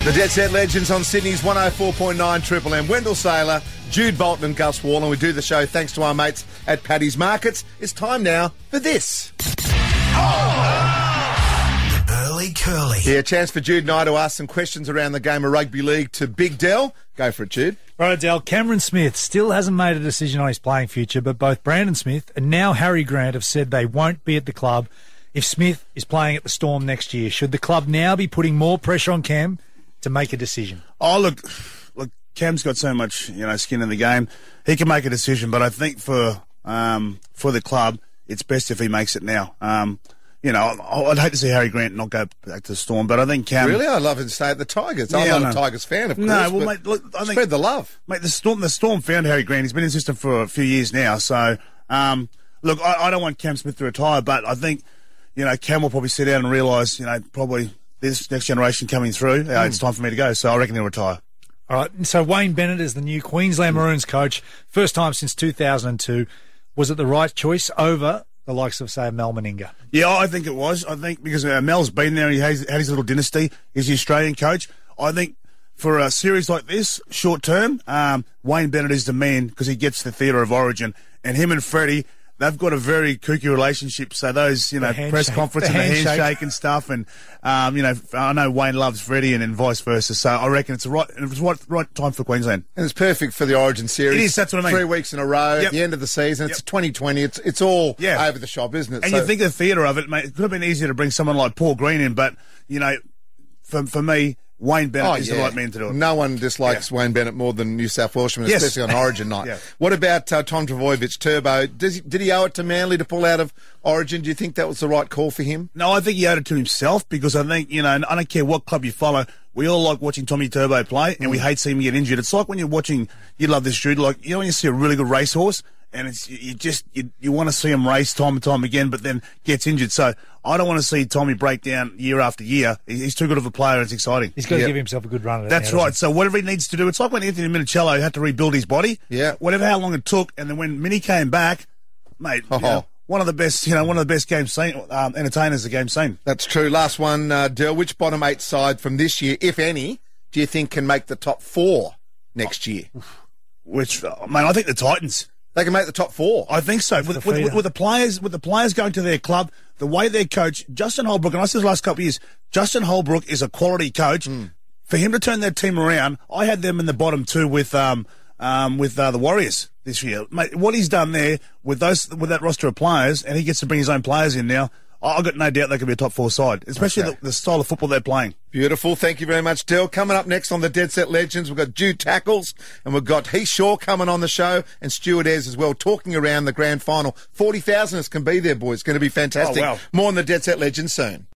The Dead Set Legends on Sydney's 104.9 Triple M. Wendell Saylor, Jude Bolton and Gus Wall, and we do the show thanks to our mates at Paddy's Markets. It's time now for this. Early Curly. Yeah, a chance for Jude and I to ask some questions around the game of rugby league to Big Dell. Go for it, Jude. Right, Dell. Cameron Smith still hasn't made a decision on his playing future, but both Brandon Smith and now Harry Grant have said they won't be at the club if Smith is playing at the Storm next year. Should the club now be putting more pressure on Cam to make a decision? Oh, look, Cam's got so much, skin in the game. He can make a decision, but I think for the club, it's best if he makes it now. I'd hate to see Harry Grant not go back to the Storm, but I think Cam... Really? I'd love him to stay at the Tigers. Yeah, I'm not a Tigers fan, of course. No, well, mate, look, I think... Spread the love. Mate, the Storm found Harry Grant. He's been in the system for a few years now, so... look, I don't want Cam Smith to retire, but I think, Cam will probably sit down and realise, probably this next generation coming through, it's time for me to go, so I reckon he'll retire. All right, so Wayne Bennett is the new Queensland Maroons coach, first time since 2002. Was it the right choice over the likes of, say, Mel Meninga? Yeah, I think it was. I think because Mel's been there, he had his little dynasty. He's the Australian coach. I think for a series like this, short term, Wayne Bennett is the man because he gets the theatre of origin. And him and Freddie, they've got a very kooky relationship. So those, press conference and the handshake and stuff. And, I know Wayne loves Freddie and then vice versa. So I reckon it's the right time for Queensland. And it's perfect for the Origin series. It is, that's what I mean. 3 weeks in a row at the end of the season. It's 2020. It's all over the shop, isn't it? And you think of the theatre of it, mate, it could have been easier to bring someone like Paul Green in, but, for me, Wayne Bennett is the right man to do it. No one dislikes Wayne Bennett more than New South Welshmen, especially on Origin night. What about Tom Trbojevic, Turbo? Did he owe it to Manly to pull out of Origin? Do you think that was the right call for him? No, I think he owed it to himself because I think, I don't care what club you follow, we all like watching Tommy Turbo play and we hate seeing him get injured. It's like when you're watching, you love this dude, when you see a really good racehorse and it's you want to see him race time and time again, but then gets injured. So I don't want to see Tommy break down year after year. He's too good of a player. It's exciting. He's got to give himself a good run at it. That's right. So whatever he needs to do, it's like when Anthony Minicello had to rebuild his body. Yeah. How long it took, and then when Mini came back, mate, one of the best, entertainers the game's seen. That's true. Last one, Del. Which bottom 8 side from this year, if any, do you think can make the top 4 next year? I think the Titans. They can make the top 4. I think so. With the players going to their club, the way they coach, Justin Holbrook, and I said the last couple of years, Justin Holbrook is a quality coach. For him to turn their team around, I had them in the bottom 2 with the Warriors this year. Mate, what he's done there with that roster of players, and he gets to bring his own players in now, I've got no doubt they could be a top 4 side, especially the style of football they're playing. Beautiful. Thank you very much, Del. Coming up next on the Dead Set Legends, we've got Jude Tackles, and we've got Heath Shaw coming on the show, and Stuart Ayres as well, talking around the grand final. 40,000 can be there, boys. It's going to be fantastic. Oh, wow. More on the Dead Set Legends soon.